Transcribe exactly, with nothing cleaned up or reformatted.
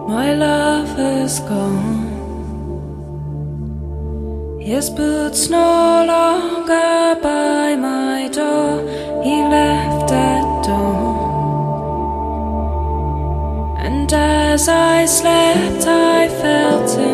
My lover's gone. His boots no longer by my door. He left at dawn. And as I slept I felt him